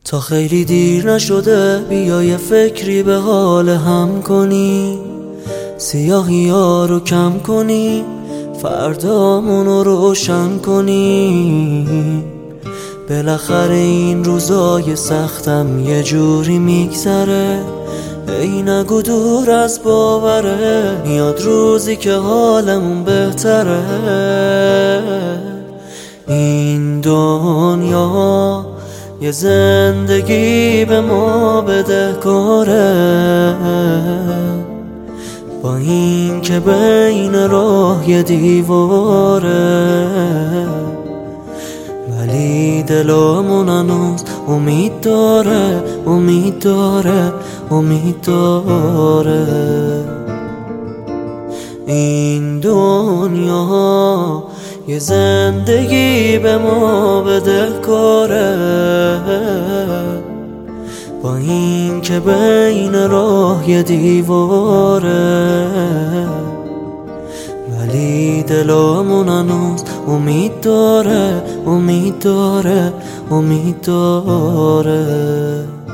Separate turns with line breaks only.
تا خیلی دیر نشده بیا یه فکری به حال هم کنی، سیاهی ها رو کم کنی، فردامونو روشن کنی. بالاخره این روزای سختم یه جوری میگذره، ای نگو دور از باوره، میاد روزی که حالمون بهتره. این دنیا یه زندگی به ما بدهکاره، با این که بین راه یه دیواره، ولی دلمون هنوز امید داره، امید داره، امید داره. این دنیا یه زندگی به ما بدهکاره، با این که بین راه یه دیواره، ولی دلمون هنوز امید داره، امید داره، امید داره.